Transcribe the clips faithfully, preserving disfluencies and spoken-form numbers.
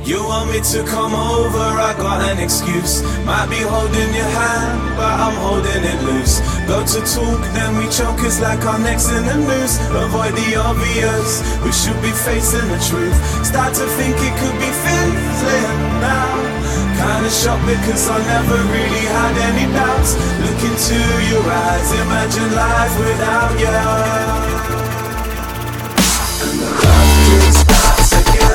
You want me to come over, I got an excuse. Might be holding your hand, but I'm holding it loose. Go to talk, then we choke, it's like our neck's in the noose. Avoid the obvious, we should be facing the truth. Start to think it could be fizzling now. Kinda shocked because I never really had any doubts. Look into your eyes, imagine life without you. And the love kick starts again.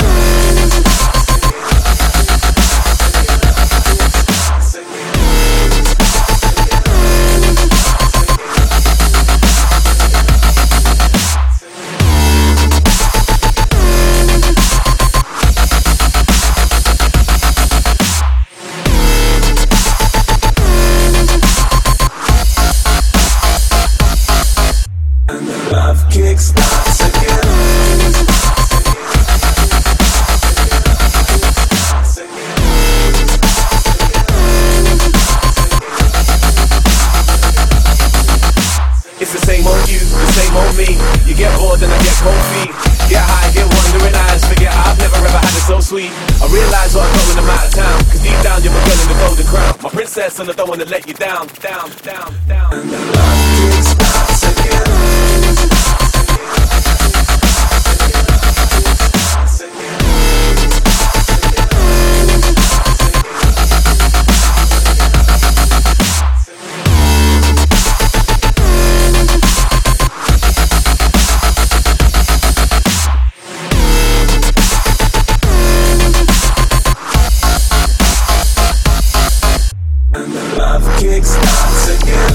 Love kick starts again. It's the same old you, the same old me. You get bored and I get cold feet. Get high, get wandering eyes. Forget I've never ever had it so sweet. I realise what I'm going, I'm out of town. Cause deep down you're my girl in the golden crown. My princess and I don't wanna let you down. Down, down, down. And the love kick starts again. Love kick starts again.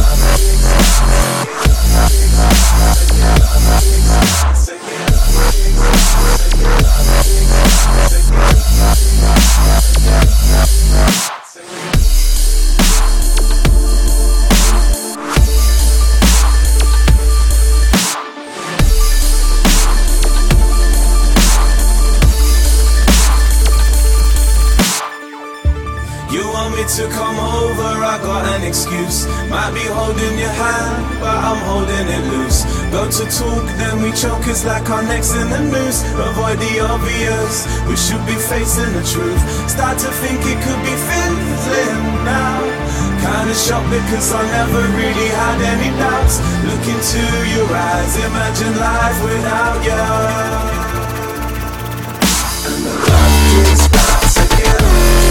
You want me to come over, I got an excuse. Might be holding your hand, but I'm holding it loose. Go to talk, then we choke, it's like our necks in the noose. Avoid the obvious, we should be facing the truth. Start to think it could be fizzling now. Kinda shocked because I never really had any doubts. Look into your eyes, imagine life without you. And the love kick starts again.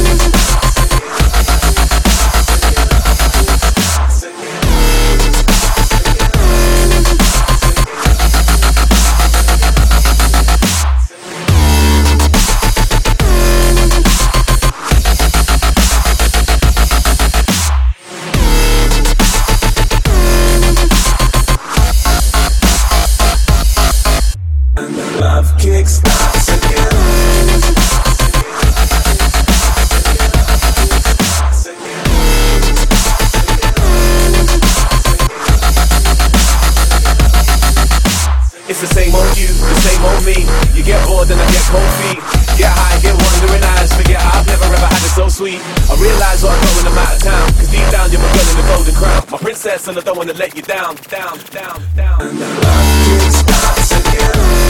Love kick starts again. It's the same old you, the same old me. You get bored and I get cold feet. Get high, get wandering eyes. Forget I've never ever had it so sweet. I realise what I'm going, I'm out of town. Cause deep down you're my girl in the golden crown. My princess and I don't wanna let you down. Down, down, down. And the love kick starts again.